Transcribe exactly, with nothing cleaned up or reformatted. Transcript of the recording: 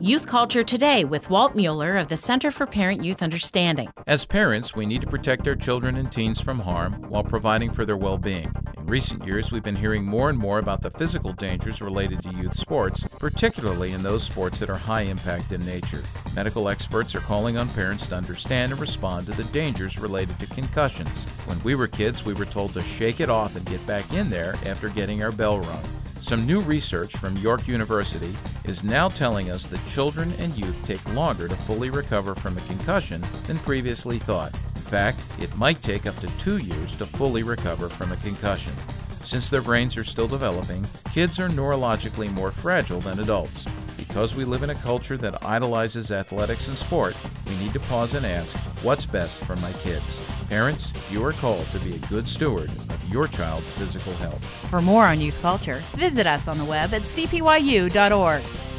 Youth Culture Today with Walt Mueller of the Center for Parent-Youth Understanding. As parents, we need to protect our children and teens from harm while providing for their well-being. In recent years, we've been hearing more and more about the physical dangers related to youth sports, particularly in those sports that are high impact in nature. Medical experts are calling on parents to understand and respond to the dangers related to concussions. When we were kids, we were told to shake it off and get back in there after getting our bell rung. Some new research from York University is now telling us that children and youth take longer to fully recover from a concussion than previously thought. In fact, it might take up to two years to fully recover from a concussion. Since their brains are still developing, kids are neurologically more fragile than adults. Because we live in a culture that idolizes athletics and sport, we need to pause and ask, what's best for my kids? Parents, you are called to be a good steward of your child's physical health. For more on youth culture, visit us on the web at c p y u dot org.